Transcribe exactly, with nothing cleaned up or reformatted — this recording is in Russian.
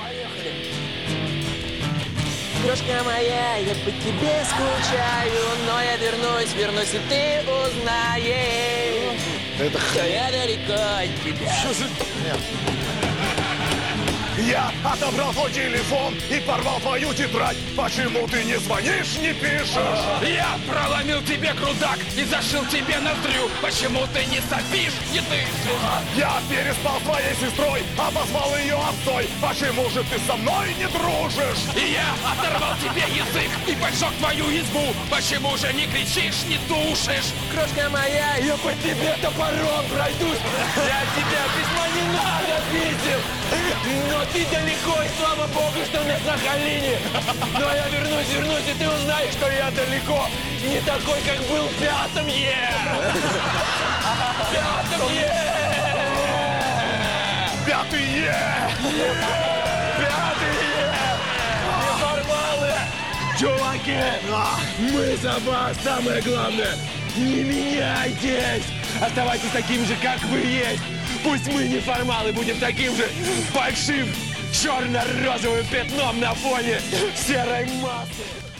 Поехали. Крошка моя, я по тебе скучаю, но я вернусь, вернусь, и ты узнаешь, Это что я далеко от тебя. Что за... Нет. Я отобрал твой телефон и порвал твою тетрадь. Почему ты не звонишь, не пишешь? Я проломил тебе грудак и зашил тебе ноздрю. Почему ты не сопишь, не дышишь? Я переспал с твоей сестрой, обозвал ее отцой. Почему же ты со мной не дружишь? И я оторвал тебе язык и поджег твою избу. Почему же не кричишь, не тушишь? Крошка моя, я по тебе топором пройдусь. Я тебя письма не надо видел. Но ты далеко, и слава богу, что на Сахалине. Но я вернусь, вернусь, и ты узнаешь, что я далеко. Не такой, как был в пятом Е. Пятом Е. Пятый Е! Пятый Е. Неформалы. Чуваки, мы за вас, самое главное. Не меняйтесь. Оставайтесь такими же, как вы есть. Пусть мы неформалы будем таким же большим черно-розовым пятном на фоне серой массы.